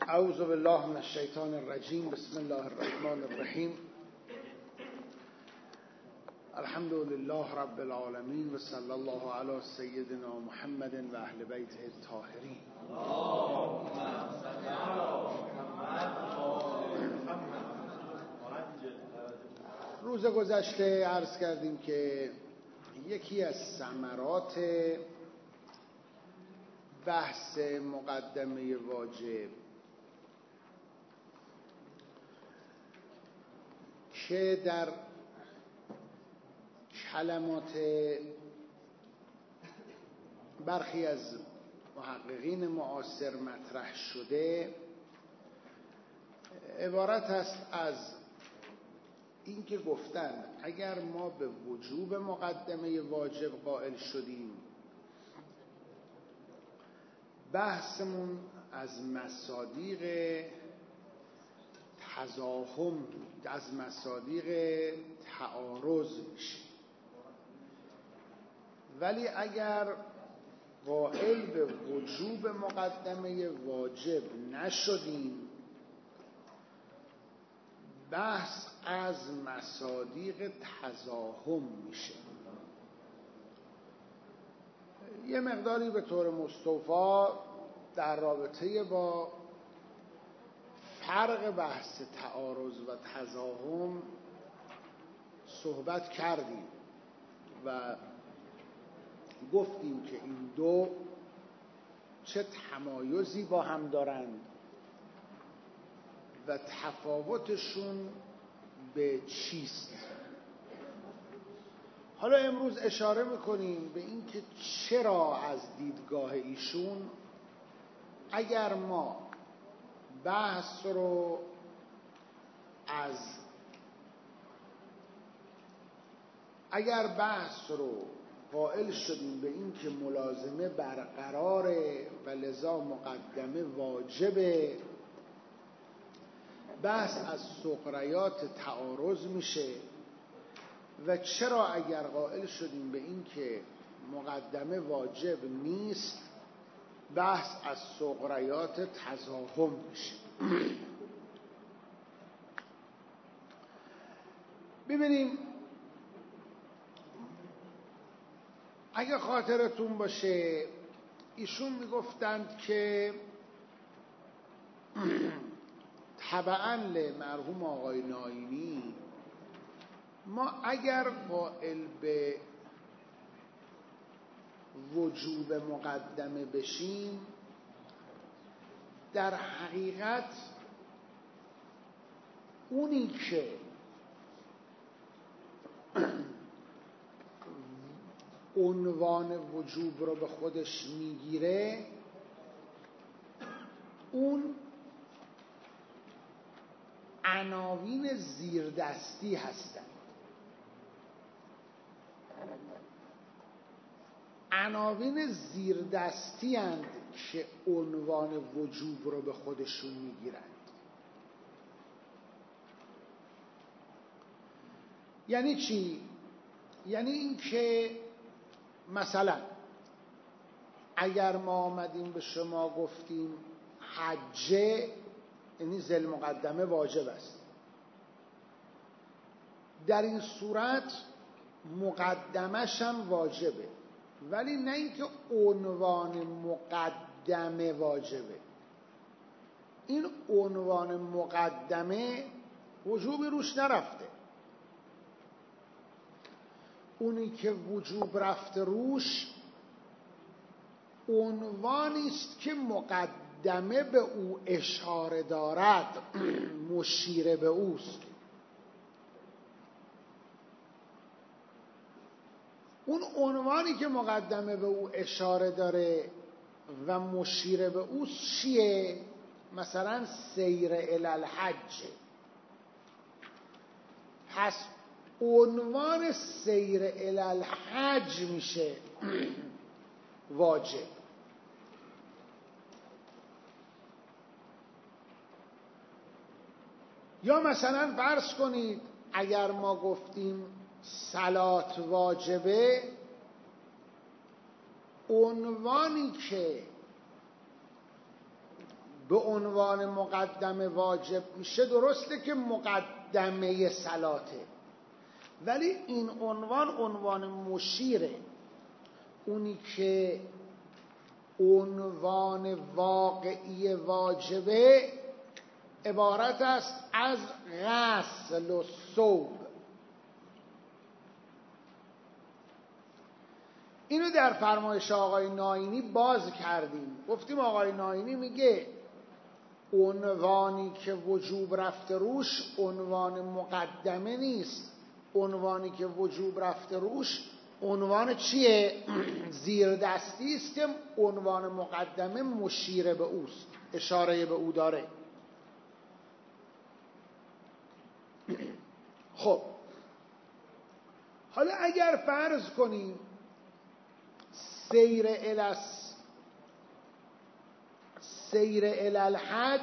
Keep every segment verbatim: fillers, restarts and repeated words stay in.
اعوذ بالله من الشیطان الرجیم. بسم الله الرحمن الرحیم. الحمد لله رب العالمین و صلی الله علی سیدنا محمد و اهل بیته الطاهرین. اللهم صل علی محمد. روز گذشته عرض کردیم که یکی از ثمرات بحث مقدمه واجب که در کلمات برخی از محققین معاصر مطرح شده عبارت است از این که گفتند اگر ما به وجوب مقدمه واجب قائل شدیم، بحثمون از مصادیق تزاحم، از مصادیق تعارض میشه. ولی اگر قائل به وجوب مقدمه واجب نشدیم، بحث از مصادیق تزاحم میشه. یه مقداری به طور مستوفا در رابطه با فرق بحث تعارض و تزاحم صحبت کردیم و گفتیم که این دو چه تمایزی با هم دارند و تفاوتشون به چیست. حالا امروز اشاره میکنیم به این که چرا از دیدگاه ایشون اگر ما بحث رو از اگر بحث رو قائل شدیم به این که ملازمه برقراره و لذا مقدمه واجبه، بحث از سغریات تعارض میشه. و چرا اگر قائل شدیم به این که مقدمه واجب نیست، بحث از سغریات تزاحم میشه. ببینیم، اگه خاطرتون باشه ایشون میگفتند که تبعاً لمرحوم آقای ناینی ما اگر قائل به وجوب مقدمه بشیم، در حقیقت اونی که عنوان وجوب رو به خودش میگیره اون عناوین زیردستی هستند. عناوین زیردستی هستند که عنوان وجوب رو به خودشون میگیرند. یعنی چی؟ یعنی این که مثلا اگر ما آمدیم به شما گفتیم حجه، یعنی ذل مقدمه واجب است، در این صورت مقدمش هم واجبه، ولی نه اینکه عنوان مقدمه واجبه. این عنوان مقدمه وجوبی روش نرفته، اونی که وجوب رفته روش عنوانی است که مقدمه به او اشاره دارد، مشیر به اوست. اون عنوانی که مقدمه به او اشاره داره و مشیر به اوست چیه؟ مثلا سیر الی الحج. پس عنوان سیر الی الحج میشه واجب. یا مثلا فرض کنید اگر ما گفتیم صلات واجبه، عنوانی که به عنوان مقدمه واجب میشه، درسته که مقدمه صلاته، ولی این عنوان عنوان مشیره. اونی که عنوان واقعی واجبه عبارت است از غسل و ثوب. اینو در فرمایش آقای ناینی باز کردیم. گفتیم آقای ناینی میگه عنوانی که وجوب رفته روش عنوان مقدمه نیست، عنوانی که وجوب رفته روش عنوان چیه؟ زیر دستی است که عنوان مقدمه مشیر به اوست، اشاره به او داره. خب حالا اگر فرض کنیم سیر الاس سیر الالحج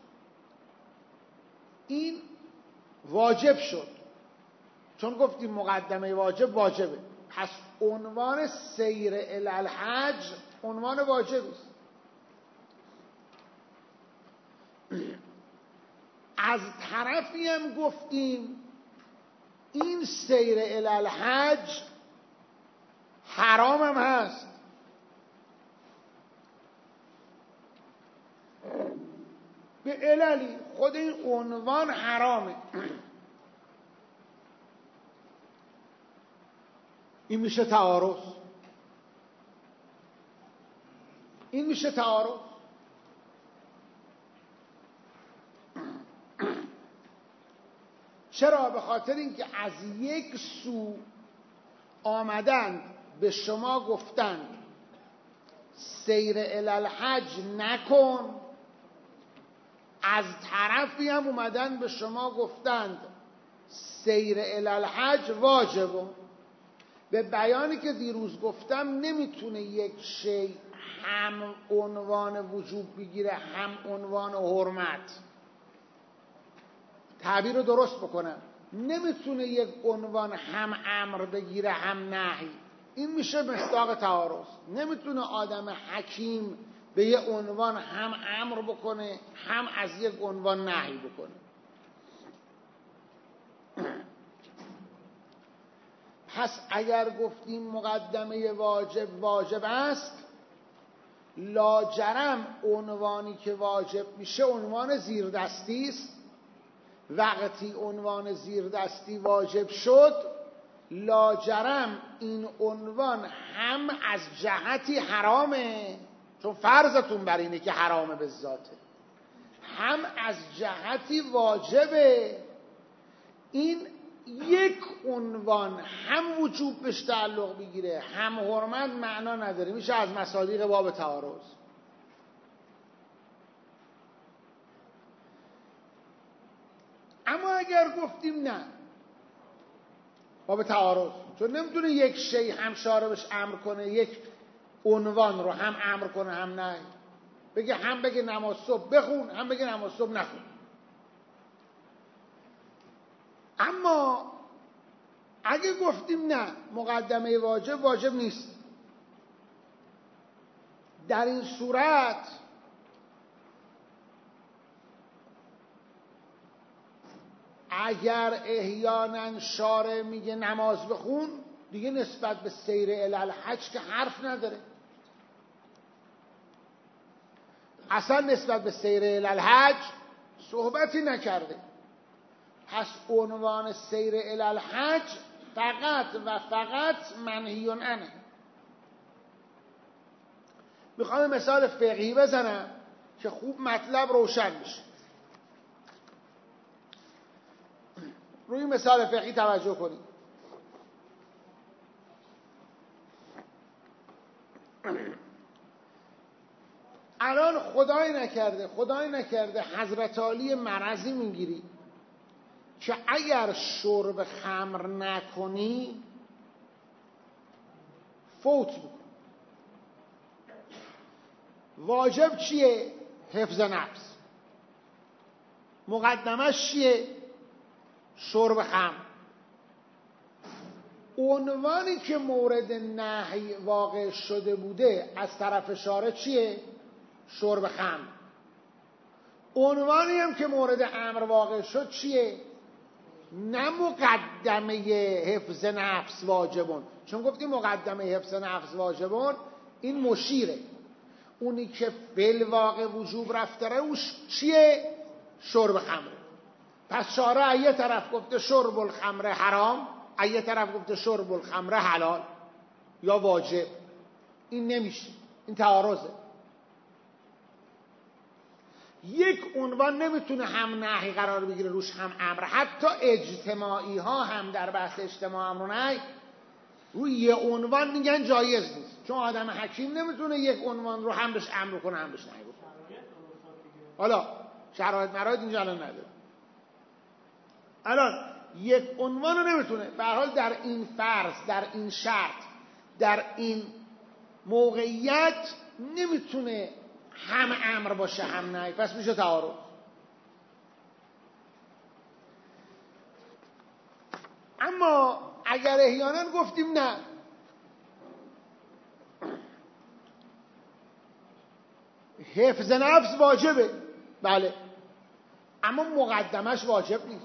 این واجب شد، چون گفتیم مقدمه واجب واجبه، پس عنوان سیر الالحج عنوان واجب است. از طرفی هم گفتیم این سیر الالحج حرام هم هست. به عللی خود این عنوان حرامه. این میشه تعارض، این میشه تعارض. چرا؟ به خاطر اینکه از یک سو آمدند به شما گفتند سیر الالحج نکن، از طرفی هم اومدن به شما گفتند سیر الالحج واجبه. به بیانی که دیروز گفتم نمیتونه یک شی هم عنوان وجوب بگیره هم عنوان حرمت. تعبیر رو درست بکنم، نمیتونه یک عنوان هم امر بگیره هم نهی. این میشه مصداق تعارض. نمیتونه آدم حکیم به یه عنوان هم امر بکنه هم از یک عنوان نهی بکنه. پس اگر گفتیم مقدمه واجب واجب است، لاجرم عنوانی که واجب میشه عنوان زیردستی است. وقتی عنوان زیردستی واجب شد، لاجرم این عنوان هم از جهتی حرامه، چون فرضتون بر اینه که حرامه به ذاته، هم از جهتی واجبه. این یک عنوان هم وجوب بهش تعلق بگیره هم حرمت معنا نداره، میشه از مصادیق باب تعارض. اما اگر گفتیم نه باب تعارض، چون نمیتونه یک شی هم شاربش امر کنه یک عنوان رو هم امر کنه هم نه، بگه هم بگه نماز صبح بخون هم بگه نماز صبح نخون. اما اگه گفتیم نه مقدمه واجب واجب نیست، در این صورت اگر احیانا شارع میگه نماز بخون، دیگه نسبت به سیر الالحج که حرف نداره، اصلا نسبت به سیر الالحج صحبتی نکرده. پس عنوان سیر الالحج فقط و فقط منهی عنه. میخوام مثال فقهی بزنم که خوب مطلب روشن بشه. روی مثال فقهی توجه کنید. الان خدای نکرده خدای نکرده حضرت علی مرضی میگیری که اگر شرب خمر نکنی فوت میکنی. واجب چیه؟ حفظ نفس. مقدمش چیه؟ شرب خمر. عنوانی که مورد نهی واقع شده بوده از طرف شارع چیه؟ شرب خمر. عنوانی هم که مورد امر واقع شد چیه؟ نه مقدمه حفظ نفس واجبون، چون گفتیم مقدمه حفظ نفس واجبون این مشیره، اونی که فعل واقع وجوب رفته روش چیه؟ شرب خمره. پس شارع یه طرف گفته شرب الخمر حرام، یه طرف گفته شرب الخمر حلال یا واجب. این نمیشه، این تعارضه. یک عنوان نمیتونه هم نهی قرار بگیره روش هم امر. حتی اجتماعی ها هم در بحث اجتماع امر و نهی روی یه عنوان میگن جایز نیست، چون آدم حکیم نمیتونه یک عنوان رو هم بهش امر کنه هم بهش نهی کنه. حالا شرایط مرایط اینجا الان نداره. الان یک عنوان رو نمیتونه، به هر حال در این فرض، در این شرط، در این موقعیت نمیتونه هم امر باشه هم نهی، پس میشه تعارض. اما اگر احیانا گفتیم نه، حفظ نفس واجبه، بله، اما مقدمش واجب نیست،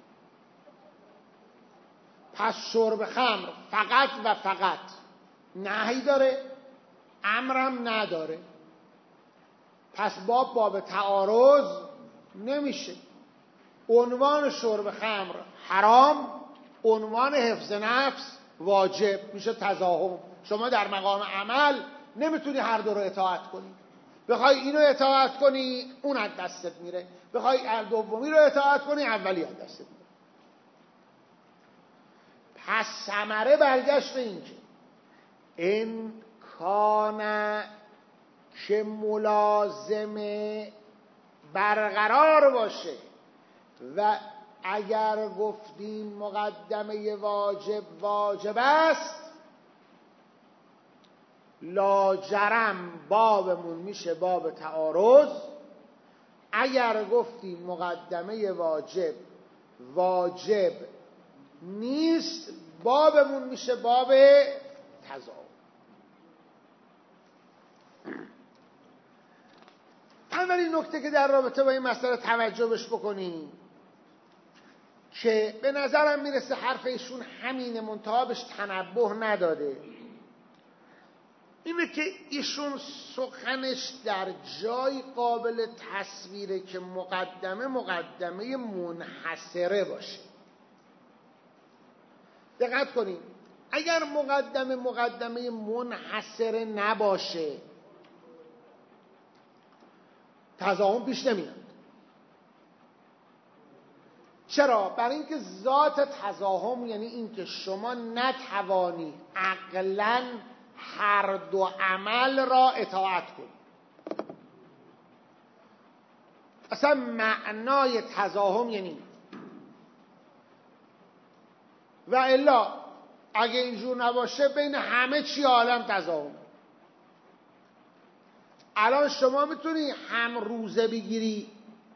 پس شرب خمر فقط و فقط نهی داره، امرم نداره، پس باب باب تعارض نمیشه. عنوان شرب خمر حرام، عنوان حفظ نفس واجب، میشه تضاهم. شما در مقام عمل نمیتونی هر دو رو اطاعت کنی، بخوای اینو اطاعت کنی اون از دستت میره، بخوای دومی رو اطاعت کنی اولی از دستت میره. پس ثمره برگشت به این که این کانه که ملازمه برقرار باشه و اگر گفتیم مقدمه واجب واجب است، لاجرم بابمون میشه باب تعارض. اگر گفتیم مقدمه واجب واجب نیست، بابمون میشه باب تضاد. اولین نکته که در رابطه با این مسئله توجه بش بکنیم که به نظرم میرسه حرف ایشون همینه، منتها بهش تنبه نداده، اینه که ایشون سخنش در جای قابل تصویره که مقدمه مقدمه منحصره باشه. دقت کنیم، اگر مقدمه مقدمه منحصره نباشه تضاهم پیش نمیاد. چرا؟ برای اینکه ذات تضاهم یعنی اینکه شما نتوانی عقلاً هر دو عمل را اطاعت کنید. اصلا معنای تضاهم یعنی، و الا اگه اینجور نباشه بین همه چی عالم تضاهم. الان شما میتونی هم روزه بگیری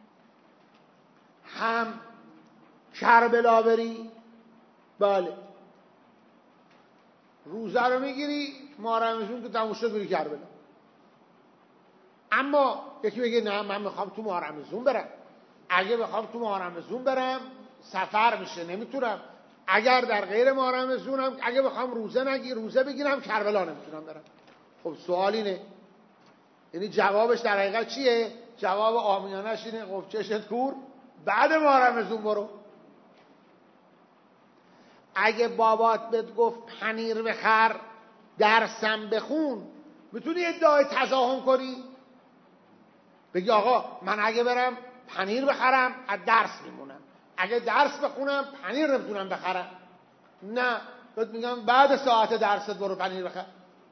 هم کربلا بری؟ بله، روزه رو میگیری ماه رمضان که تموم شد بری کربلا. اما یکی بگه نه من میخوام تو ماه رمضان برم، اگه بخوام تو ماه رمضان برم سفر میشه نمیتونم، اگر در غیر ماه رمضانم اگه بخوام روزه نگی روزه بگیرم کربلا نمیتونم برم. خب سوال اینه، یعنی جوابش در حقیقت چیه؟ جواب عامیانش اینه خب چشت کور، بعد ماه رمضان برو. اگه بابات بهت گفت پنیر بخر درسم بخون، میتونی ادعای تضاهم کنی؟ بگی آقا من اگه برم پنیر بخرم از درس میمونم، اگه درس بخونم پنیر نمیتونم بخرم. نه، بهت میگم بعد ساعت درست برو پنیر بخر.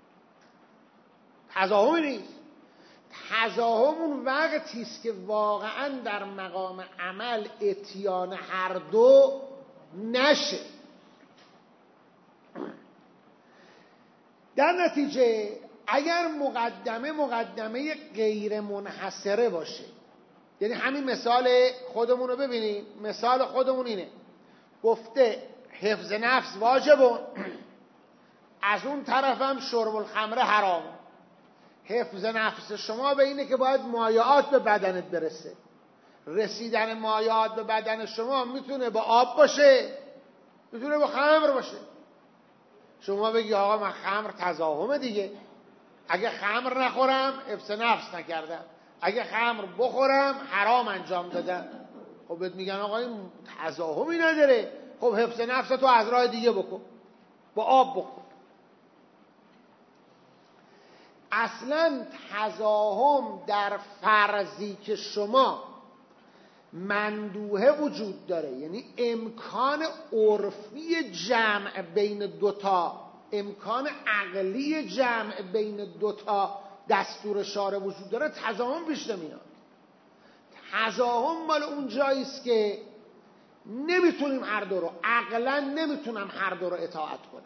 تضاهمی نیست. تضاهم اون وقتیست که واقعا در مقام عمل اتیان هر دو نشه. در نتیجه اگر مقدمه مقدمه غیر منحصره باشه، یعنی همین مثال خودمون رو ببینیم، مثال خودمون اینه، گفته حفظ نفس واجبون، از اون طرفم شرب الخمر حرام. حفظ نفس شما به اینه که باید مایعات به بدنت برسه، رسیدن مایعات به بدن شما میتونه با آب باشه، میتونه با خمر باشه. شما بگی آقا من خمر تضاهمه دیگه، اگه خمر نخورم حفظ نفس نکردم، اگه خمر بخورم حرام انجام دادم. خب بهت میگن آقا این تضاهمی نداره، خب حفظ نفس تو از راه دیگه بکن، با آب بخور. اصلا تضاهم در فرضی که شما مندوحه وجود داره، یعنی امکان عرفی جمع بین دوتا، امکان عقلی جمع بین دوتا دستور شارع وجود داره، تضاهم پیش نمیاد. تضاهم مال اون جاییست که نمیتونیم هر دو رو، عقلا نمیتونم هر دو رو اطاعت کنم.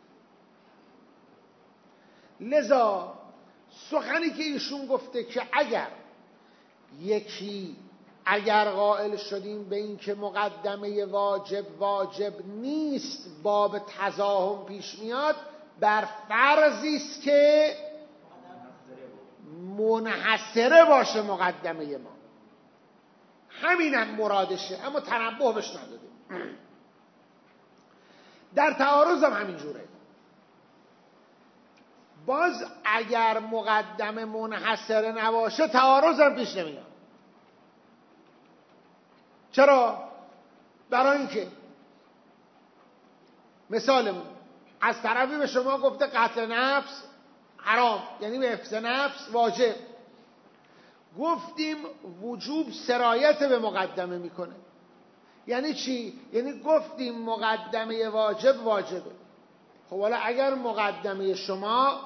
لذا سخنی که ایشون گفته که اگر یکی اگر قائل شدیم به این که مقدمه واجب واجب نیست، باب تضاهم پیش میاد، بر فرضی است که منحصره باشه مقدمه ما. همینم مرادشه، اما تنبه بهش ندادیم. در تعارض هم همینجوره. باز اگر مقدمه منحصره نباشه تعارض هم پیش نمیاد. چرا؟ برای اینکه مثالمون از طرفی به شما گفته قتل نفس حرام، یعنی به حفظ نفس واجب، گفتیم وجوب سرایت به مقدمه میکنه. یعنی چی؟ یعنی گفتیم مقدمه واجب واجبه. خب حالا اگر مقدمه شما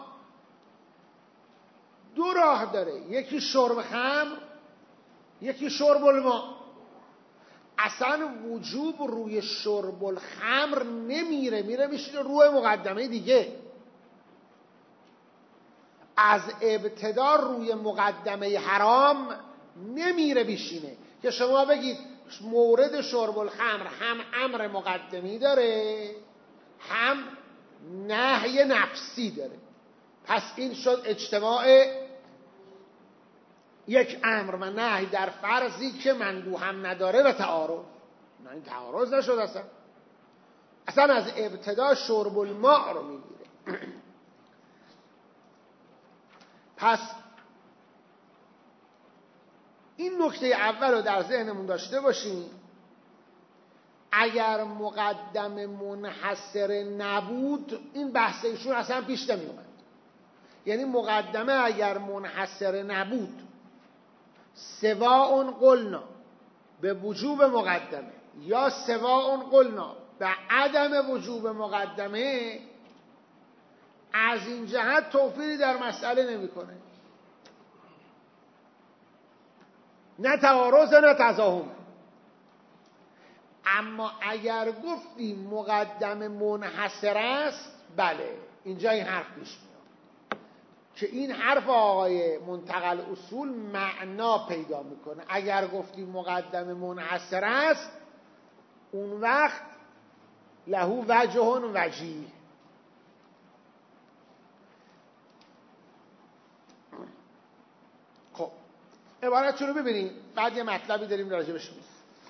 دو راه داره، یکی شرب خمر، یکی شرب الماء، اصلا وجوب روی شرب الخمر نمیره، میره میشینه روی مقدمه دیگه. از ابتدا روی مقدمه حرام نمیره بیشینه که شما بگید مورد شرب الخمر هم امر مقدمی داره هم نهی نفسی داره، پس این شد اجتماع یک امر و نهی در فرضی که مندوح هم نداره و تعارض. نه این تعارض نشد، اصلا اصلا از ابتدا شرب الماء رو میگیره. پس این نکته اول رو در ذهنمون داشته باشیم. اگر مقدم منحصر نبود این بحث ایشون اصلا پیش نمی اومد. یعنی مقدمه اگر منحصر نبود، سواء قلنا به وجوب مقدمه یا سواء قلنا به عدم وجوب مقدمه، از این جهت توفیری در مسئله نمیکنه، نه تعارض نه تضاهم. اما اگر گفتیم مقدم منحصر است، بله اینجا این حرف پیش میاد که این حرف آقای منتقل اصول معنا پیدا میکنه. اگر گفتیم مقدم منحصر است، اون وقت لهو وجه وجیه. خب عبارت رو ببینیم، بعد یه مطلبی داریم راجبش میگیم.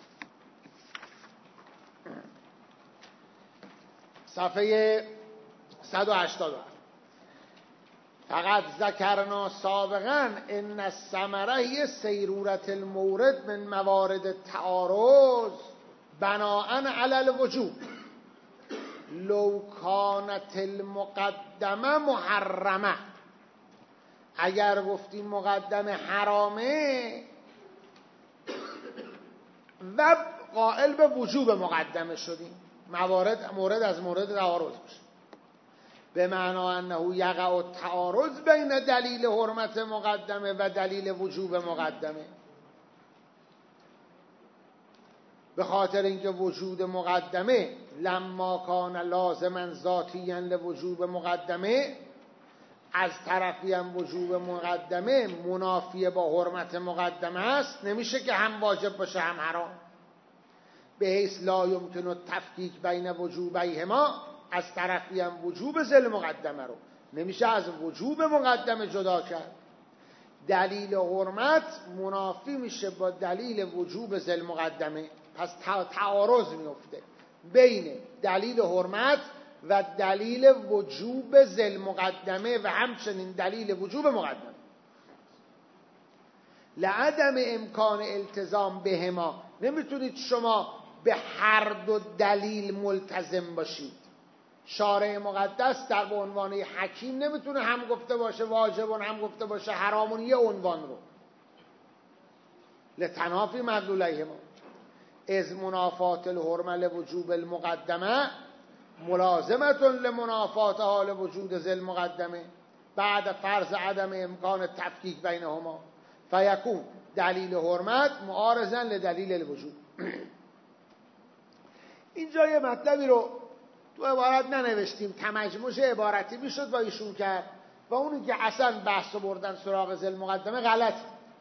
صفحه صد و هشتاد و هفت. فقط ذکرنا سابقا ان الثمره هی سیرورت المورد من موارد تعارض بناء علی الوجوب لو کانت المقدمه محرمه. اگر گفتیم مقدمه حرامه و قائل به وجوب مقدمه شدیم، موارد مورد از مورد تعارض باشه، به معنا انه یقع التعارض بین دلیل حرمت مقدمه و دلیل وجوب مقدمه، به خاطر اینکه وجود مقدمه لما کان لازما ذاتیا لوجوب مقدمه، از طرفی هم وجوب مقدمه منافی با حرمت مقدمه است، نمیشه که هم واجب باشه هم حرام. به حیث لا یمکن التفکیک بین وجوبیهما، از طرفی هم وجوب ذل مقدمه رو نمیشه از وجوب مقدمه جدا کرد. دلیل حرمت منافی میشه با دلیل وجوب ذل مقدمه، پس تعارض میفته بین دلیل حرمت و دلیل وجوب ذل مقدمه و همچنین دلیل وجوب مقدمه. لعدم امکان التزام بهما، نمیتونید شما به هر دو دلیل ملتزم باشید. شارع مقدس در به عنوان حکیم نمیتونه هم گفته باشه واجبون هم گفته باشه حرامون یه عنوان رو. لتنافی مدلولیهما از منافات الحرمه لوجوب المقدمه ملازمت لمنافات حال وجود ذل مقدمه بعد فرض عدم امکان تفکیک بینهما فیکون دلیل حرمت معارضا لدلیل الوجوب. اینجا یه مطلبی رو تو عبارت ننوشتیم، تمجموش عبارتی میشد با ایشون کرد و اونی که اصلا بحث بردن سراغ ذل مقدمه غلط،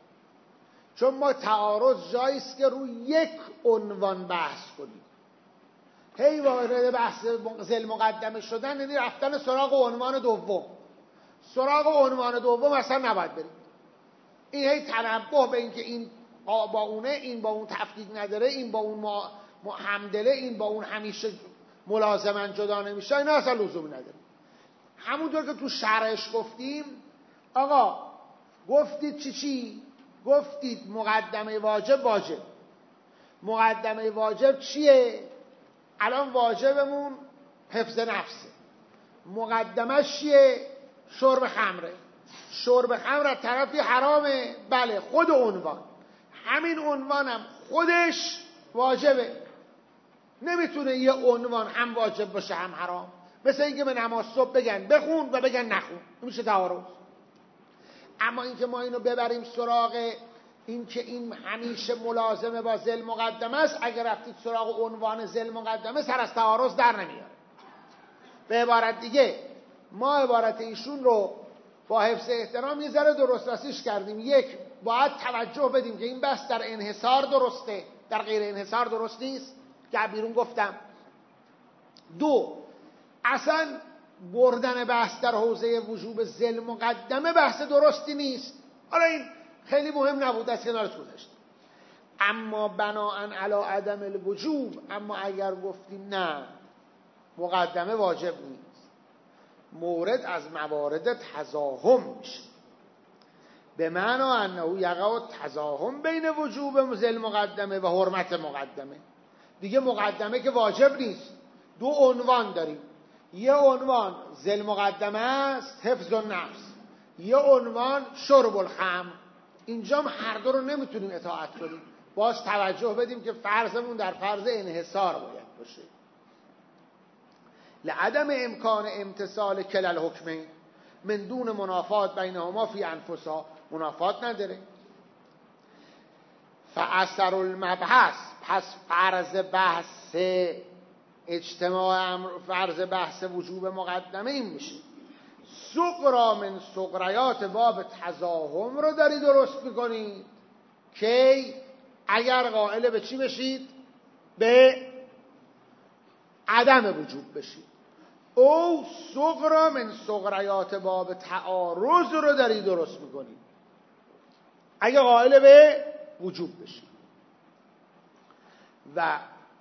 چون ما تعارض جاییست که روی یک عنوان بحث کنیم. هی وارد بحث ذل مقدمه شدن یعنی رفتن سراغ عنوان دوم. سراغ عنوان دوم اصلا نباید بریم. این هی تنبه به این که این با اونه، این با اون تفکیک نداره، این با اون همدله، این با اون همیشه ملازمن جدا نمیشه، اینا اصلا لزومی نداره. همونطور که تو شرحش گفتیم، آقا گفتید چی چی؟ گفتید مقدمه واجب واجب. مقدمه واجب چیه؟ الان واجبمون حفظ نفسه. مقدمه چیه؟ شرب خمره. شرب خمر از طرفی حرامه، بله، خود عنوان. همین عنوانم خودش واجبه. نمیتونه یه عنوان هم واجب باشه هم حرام. مثل اینکه به نماز صبح بگن بخون و بگن نخون، میشه تعارض. اما اینکه ما اینو ببریم سراغ اینکه این همیشه ملازمه با ذل مقدمه است، اگر رفتید سراغ عنوان ذل مقدمه سر از تعارض در نمیاره. به عبارت دیگه ما عبارت ایشون رو با حفظ احترام یه ذره درست راسیش کردیم. یک، باید توجه بدیم که این بحث در انحصار درسته، در غیر انحصار درست نیست که بیرون گفتم. دو، اصلا بردن بحث در حوزه وجوب ذل مقدمه بحث درستی نیست. حالا این خیلی مهم نبود، از کنارش گذاشت. اما بناءً علی عدم الوجوب، اما اگر گفتیم نه مقدمه واجب نیست، مورد از موارد تزاحم میشه. به معنی انه یقع تزاحم بین وجوب ذل مقدمه و حرمت مقدمه. دیگه مقدمه که واجب نیست، دو عنوان داریم. یه عنوان ذل مقدمه است، حفظ النفس. یه عنوان شرب الخمر. اینجا هر دو رو نمیتونیم اطاعت کنیم. باز توجه بدیم که فرضمون در فرض انحصار باید باشه. لعدم امکان امتصال کل الحکمین من دون منافات بینهما فی انفسها، منافات نداره. فاثر المبحث، پس فرض بحث اجتماع امر، فرض بحث وجوب مقدمه این میشه: سقرا من سقریات باب تزاحم رو داری درست میکنید که اگر قائل به چی بشید؟ به عدم وجوب بشید. او سقرا من سقریات باب تعارض رو داری درست میکنید اگر قائل به وجوب بشید. و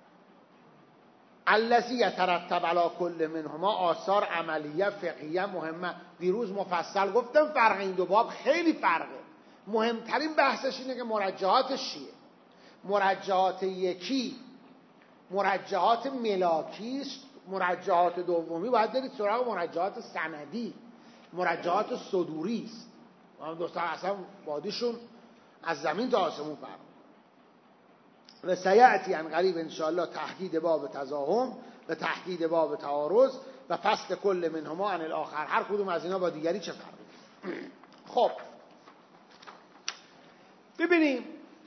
الذی یترتب علی کل منهما آثار عملیه فقهیه مهمه. دیروز مفصل گفتم فرق این دو باب خیلی فرقه. مهمترین بحثش اینه که مرجحاتش چیه. مرجحات یکی مرجحات ملاکی است، مرجحات دومی باید برید سراغ مرجحات سندی، مرجحات صدوری است. دوستان اصلا بادیشون از زمین تا آسمون فرق. و سیأتی ان قریب انشاءالله تحدید باب تزاحم و تحدید باب تعارض و فصل کل منهما عن الاخر. هر کدوم از اینا با دیگری چه فرقی؟ خب ببینیم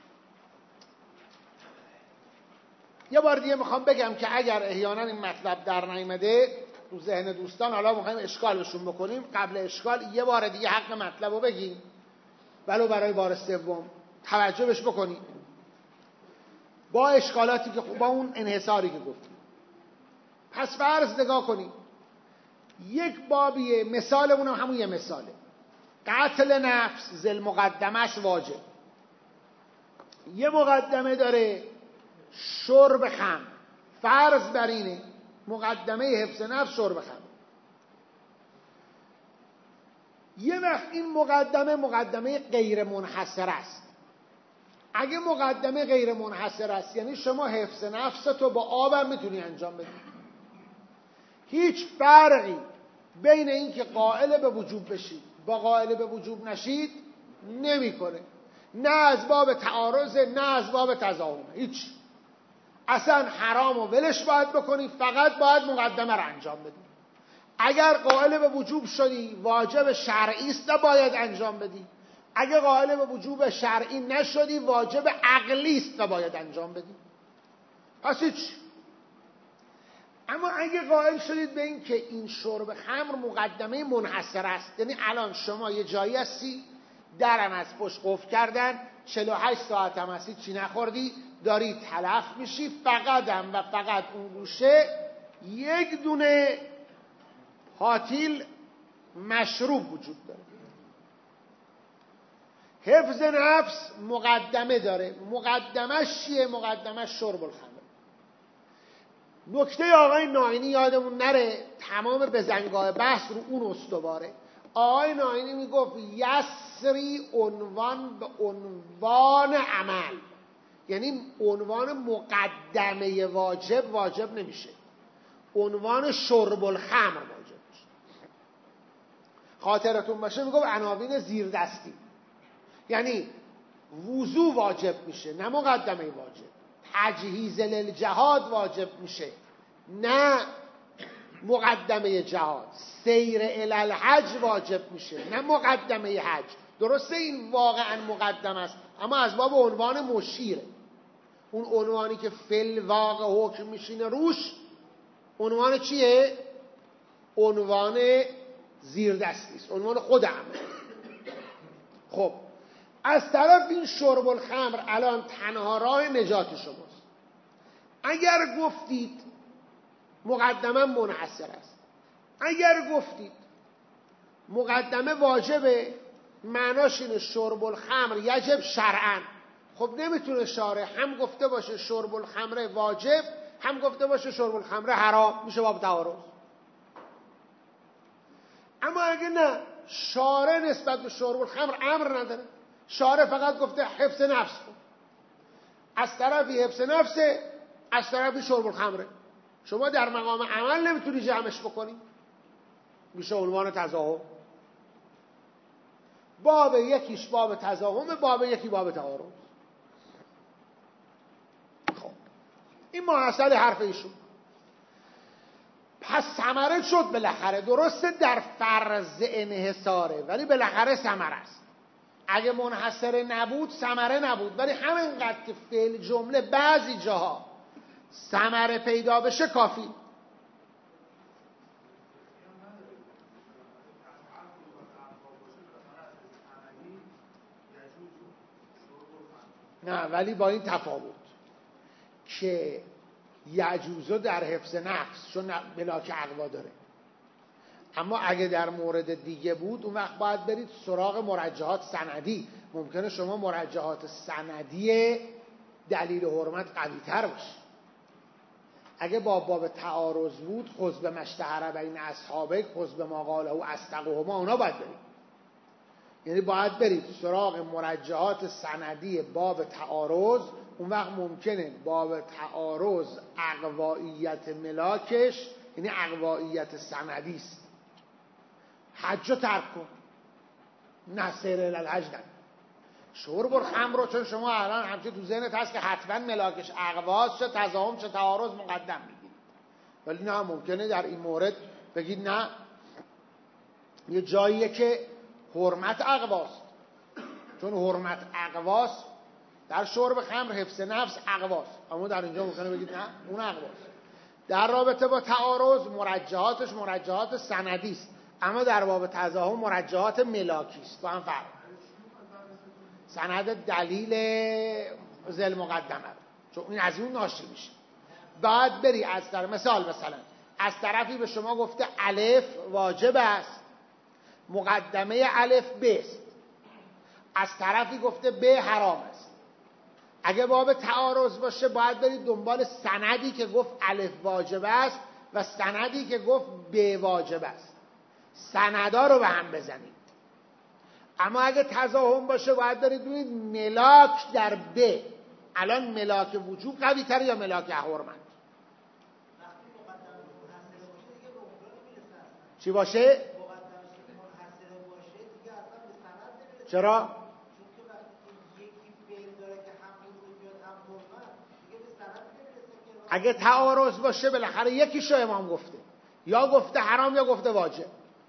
یه بار دیگه میخوام بگم که اگر احیانا این مطلب در نیامده تو ذهن دوستان، حالا میخوایم اشکال بهشون بکنیم، قبل اشکال یه بار دیگه حق مطلب رو بگیم ولو برای بار سوم توجه بهش بکنیم با اشکالاتی که با اون انحصاری که گفتیم. پس فرض نگاه کنیم یک بابیه، مثالمون هم همون یه مثاله. قتل نفس ذل مقدمش واجب. یه مقدمه داره شرب خمر، فرض بر اینه مقدمه حفظ نفس شرب خمر. یه وقت این مقدمه مقدمه غیر منحصر است. اگه مقدمه غیر منحصر است یعنی شما حفظ نفس تو با آبم میتونی انجام بدی، هیچ فرقی بین این که قائل به وجوب بشید با قائل به وجوب نشید نمیکنه، نه از باب تعارض نه از باب تضاهم، هیچ. اصلا حرام و ولش باید بکنی، فقط باید مقدمه رو انجام بدی. اگر قائل به وجوب شدی واجب شرعی است نباید انجام بدی، اگر قائل به وجوب شرعی نشدی واجب عقلی است نباید انجام بدی. پس هیچ. اما اگه قائل شدید به این که این شرب خمر مقدمه منحصر است، یعنی الان شما یه جایی هستی درم از پشت قفل کردن، چهل و هشت ساعت هم هستی چی نخوردی، داری تلف میشی، فقط هم و فقط اون گوشه یک دونه حاطیل مشروب وجود داره. حفظ نفس مقدمه داره، مقدمش چیه؟ مقدمش شرب الخمر. نکته آقای ناینی یادمون نره، تمام بزنگاه بحث رو اون استواره. آقای ناینی میگفت یسری عنوان به عنوان عمل، یعنی عنوان مقدمه واجب واجب نمیشه، عنوان شرب الخمر واجب میشه. خاطرتون باشه میگفت عناوین زیر دستی، یعنی وضو واجب میشه نه مقدمه واجب، تجهیز للجهاد واجب میشه نه مقدمه جهاد، سیر الالحج واجب میشه نه مقدمه حج. درسته این واقعا مقدم است اما از باب عنوان مشیره، اون عنوانی که فل واقع حکم میشینه روش عنوان چیه؟ عنوان زیر دستی است، عنوان خود عمل. خب از طرف این شرب الخمر الان تنها راه نجات شماست. اگر گفتید مقدمه منحصر است، اگر گفتید مقدمه واجبه، معناش اینه شرب الخمر یجب شرعاً. خب نمیتونه شارع هم گفته باشه شرب الخمر واجب هم گفته باشه شرب الخمر حرام، میشه باب تعارض. اما اگه نه، شارع نسبت به شرب الخمر امر نداره، شارع فقط گفته حفظ نفس کن، از طرفی حفظ نفسه از طرفی شرب الخمره، شما در مقام عمل نمیتونی جمعش بکنی، میشه عنوان تضاهم. باب یکیش باب تضاهم، باب یکی باب تعارض. خب این محصل حرف ایشون. پس ثمره شد بالاخره، درسته در فرض انحصاره ولی بالاخره ثمره است. اگه منحصر نبود ثمره نبود، ولی همینقدر که فعل جمله بعضی جاها ثمره پیدا بشه کافی. نه ولی با این تفاوت که یجوزو در حفظ نفس چون ملاک اقوا داره، اما اگه در مورد دیگه بود اون وقت باید برید سراغ مرجحات سندی. ممکنه شما مرجحات سندی دلیل حرمت قوی تر باشه. اگه با باب تعارض بود خذ به مشتهر بین اصحابک خذ به ما قاله و اصدقهما، اونا باید برید، یعنی باید برید سراغ مرجحات سندی باب تعارض. اون وقت ممکنه باب تعارض اقوائیت ملاکش یعنی اقوائیت سندی است. حج رو ترک کن، نه سیر الالحج نه. شرب الخمر رو چون شما الان همچه تو ذهنت هست که حتما ملاکش اقواست، چه تضاهم چه تعارض مقدم میگید، ولی نه ممکنه در این مورد بگید نه یه جاییه که حرمت اقواست، چون حرمت اقواست در شرب خمر حفظ نفس اقواست، اما در اینجا ممکنه بگید نه اون اقواست. در رابطه با تعارض مرجحاتش مرجحات سندی است، اما در باب تضاهم مرجحات ملاکی است، با هم فرق. سند دلیل ذل مقدمه چون این از اون ناشی میشه. بعد بری از طرف مثال مثلا از طرفی به شما گفته الف واجب است مقدمه الف ب است، از طرفی گفته ب حرام است. اگه باب تعارض باشه باید برید دنبال سندی که گفت الف واجب است و سندی که گفت ب واجب است، سندا رو به هم بزنید. اما اگه تضاهم باشه باید برید ببینید ملاک در ب الان ملاک وجوب قوی تر یا ملاک حرمت. چی باشه؟ چرا؟ اگه تعارض باشه بالاخره یکیشو امام گفته، یا گفته حرام یا گفته واجب.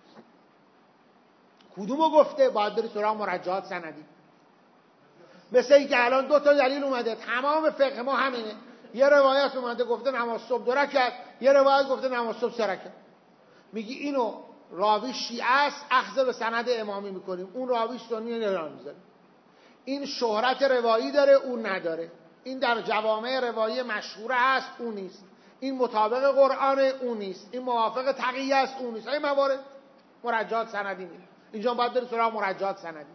کدومو گفته؟ باید بری سراغ مرجعات سندی. مثل این که الان دو تا دلیل اومده، تمام فقه ما همینه. یه روایت اومده گفته نماز صبح دو رکعت، یه روایت گفته نماز صبح سه رکعت. میگی اینو راوی شیعه است، اخذ به سند امامی میکنیم، اون راوی سنی نگران میذاریم. این شهرت روایی داره، اون نداره. این در جوامع روایی مشهوره است، اون نیست. این مطابق قرآن، اون نیست. این موافق تقیه است، اون نیست. این موارد مرجعات سندی میره. اینجا باید بریم سراغ مرجعات سندی.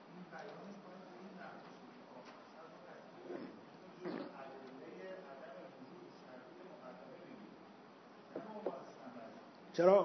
چرا؟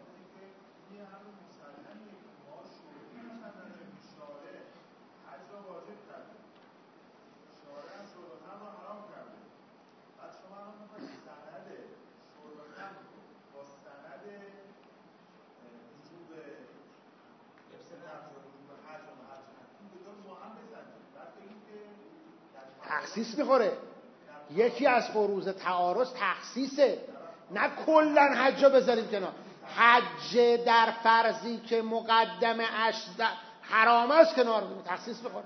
تخصیص میخوره. یکی از فروض تعارض تخصیصه، نه کلن حج رو بذاریم کنار. حج در فرضی که مقدمه اش حرام است کنار میدیم، تخصیص میخوره.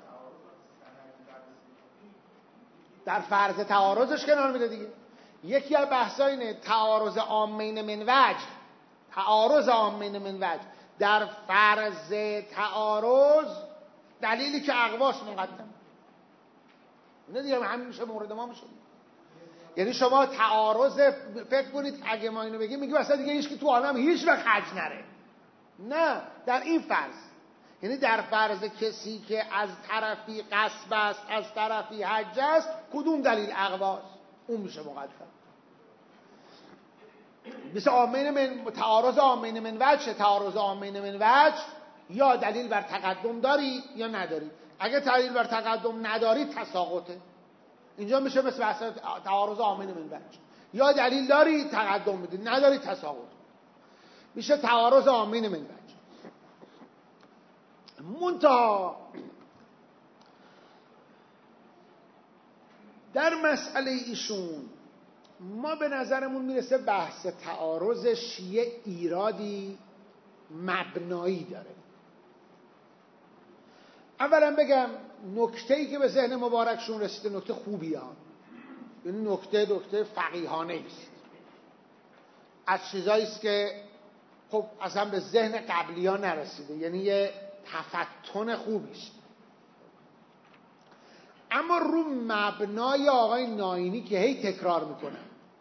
در فرض تعارضش کنار میده دیگه. یکی از بحثا اینه تعارض عامین من وجه، تعارض عامین من وجه در فرض تعارض دلیلی که اقواس مقدم نه دیگه، همین میشه مورد ما میشه. یعنی شما تعارض فکر کنید اگه ما اینو بگیم میگیم اصلا دیگه هیچ که تو عالم هیچ وقت حج نره. نه، در این فرض، یعنی در فرض کسی که از طرفی قصب است از طرفی حج است، کدوم دلیل اقواس؟ اون میشه مقدم. مثل آمین من تعارض آمین من وجه، تعارض آمین من وجه یا دلیل بر تقدم داری یا نداری. اگه دلیل بر تقدم نداری تساقطه. اینجا میشه مثل بحث تعارض آمین من وجه، یا دلیل داری تقدم میدی، نداری تساقط، میشه تعارض آمین من وجه. منتها در مسئله ایشون ما به نظرمون میرسه بحث تعارض شیعه ایرادی مبنایی داره. اولا بگم نکته‌ای که به ذهن مبارکشون رسیده نکته خوبیه، این نکته نکته فقیهانه است، از چیزایی است که خب اصلا به ذهن قبلی‌ها نرسیده، یعنی یه تفتن خوبی است. اما رو مبنای آقای ناینی که هی تکرار میکنم،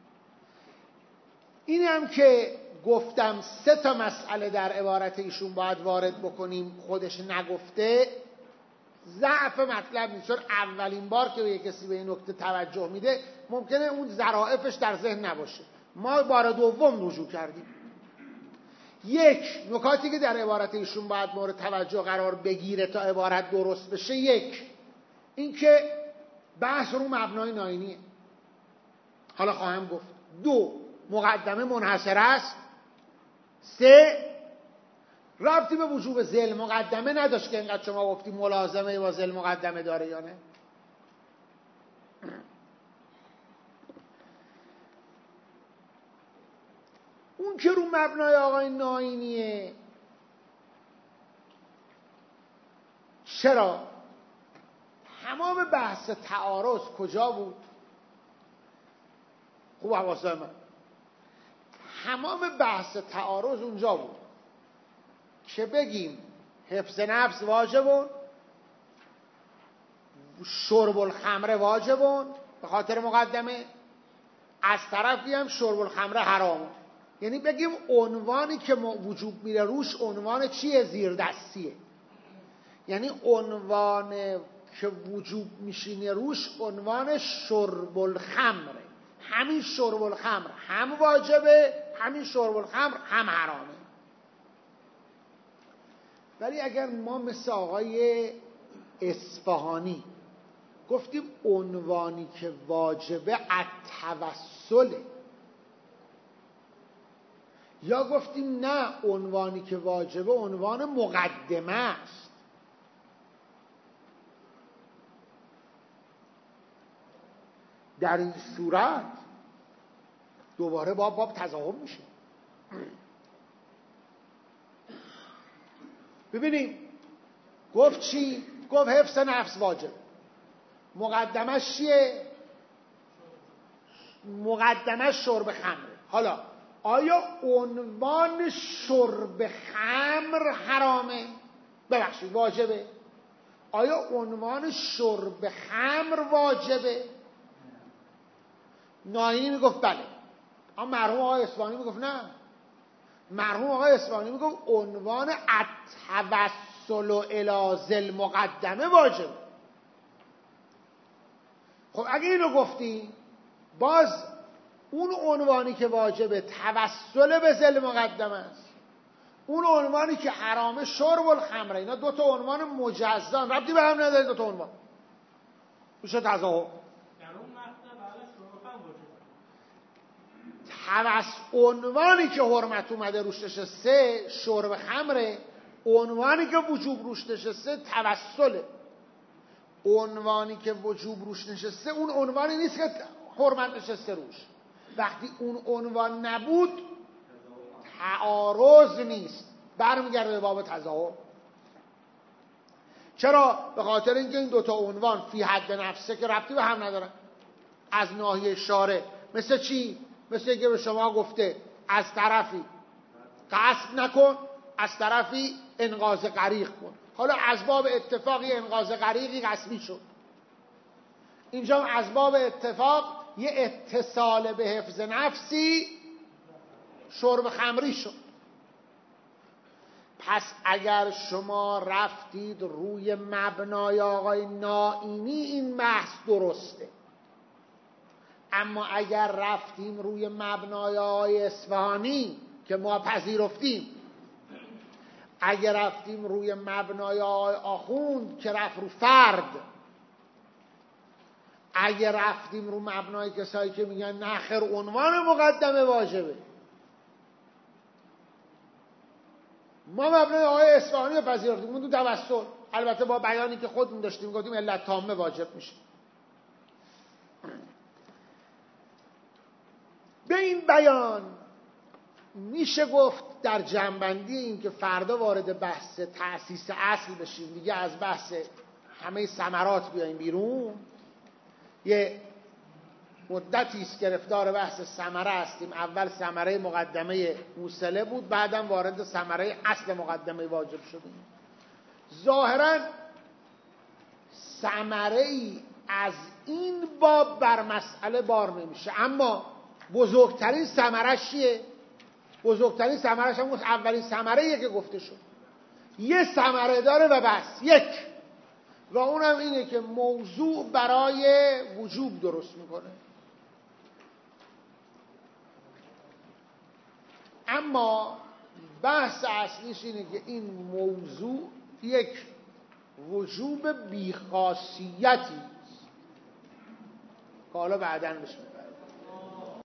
این هم که گفتم سه تا مسئله در عبارت ایشون باید وارد بکنیم خودش نگفته، ضعف مطلب نیست، چون اولین بار که به کسی به این نکته توجه میده ممکنه اون ظرافش در ذهن نباشه. ما بار دوم رجوع کردیم. یک، نکاتی که در عبارت ایشون باید مورد توجه قرار بگیره تا عبارت درست بشه، یک این که بحث رو مبنای ناینیه، حالا خواهم گفت. دو، مقدمه منحصر است. سه، ربطی به وجوب ذیل مقدمه نداشت که اینقدر شما گفتی ملازمه با ذیل مقدمه داره یا نه. اون که رو مبنای آقای ناینیه، چرا؟ تمام بحث تعارض کجا بود؟ خوب حواسه من، تمام بحث تعارض اونجا بود که بگیم حفظ نفس واجبون، شرب الخمر واجبون به خاطر مقدمه، از طرفی هم شرب الخمر حرامون. یعنی بگیم عنوانی که وجوب میره روش عنوان چیه؟ زیردستیه. یعنی عنوان که وجوب میشینه روش عنوان شرب الخمره. همین شرب الخمر هم واجبه، همین شرب الخمر هم حرامه. ولی اگر ما مثل آقای اصفهانی گفتیم عنوانی که واجبه التوسله، یا گفتیم نه عنوانی که واجبه عنوان مقدمه است، در این صورت دوباره باب باب تضاهم میشه. ببینیم گفت چی؟ گفت حفظ نفس واجب. مقدمش چیه؟ مقدمش شرب خمره. حالا آیا عنوان شرب خمر حرامه؟ ببخشید واجبه. آیا عنوان شرب خمر واجبه؟ ناینی میگفت بله، اما مرحوم آقای اصفهانی میگفت نه. مرحوم آقای اصفهانی میگفت عنوان التوسل الی ذی مقدمه واجبه. خب اگه اینو گفتی، باز اون عنوانی که واجبه توسل به ذی مقدمه است، اون عنوانی که حرامه شرب الخمره. اینا دو تا عنوان مجزان، ربطی به هم نداره. دو تا عنوان میشه تضاهم. توس عنوانی که حرمت اومده روش نشسته شرب خمره، عنوانی که وجوب روش نشسته توسله. عنوانی که وجوب روش نشسته اون عنوانی نیست که حرمت نشسته روش. وقتی اون عنوان نبود تعارض نیست، برمیگرده به باب تضاهم. چرا؟ به خاطر اینکه این دوتا عنوان فی حد نفسه که ربطی به هم ندارن از ناحیه شارع. مثل چی؟ مثل اینکه به شما گفته از طرفی قصد نکن، از طرفی انقاذ غریق کن. حالا از باب اتفاقی انقاذ غریقی قسمی شد، اینجا از باب اتفاق یه اتصال به حفظ نفسی شرب خمری شد. پس اگر شما رفتید روی مبنای آقای نائینی این بحث درسته، اما اگر رفتیم روی مبنای آقای اصفهانی که ما پذیرفتیم، اگر رفتیم روی مبنای آقای آخوند که رفت رو فرد، اگر رفتیم رو مبنای کسایی که میگن نخیر عنوان مقدمه واجبه، ما مبنای آقای اصفهانی رو پذیرفتیم. اون تو توسل، البته با بیانی که خودمون داشتیم، گفتیم علت تامه واجب میشه. به این بیان میشه گفت در جنبندی این که فردا وارد بحث تأسیس اصل بشیم، دیگه از بحث همه ثمرات بیایم بیرون، یه مدتی است گرفتار بحث ثمره هستیم. اول ثمره مقدمه موصله بود، بعدم وارد ثمره اصل مقدمه واجب شدیم. ظاهرا ثمره‌ای از این باب بر مسئله بار نمیشه، اما بزرگترین ثمره‌اش چیه؟ بزرگترین ثمره‌اش هم اولین ثمره‌ایه که گفته شد. یه ثمره داره و بس، یک، و اونم اینه که موضوع برای وجوب درست میکنه. اما بحث اصلیش اینه که این موضوع یک وجوب بیخاصیتی است که حالا بعداً بهش می‌پردازیم.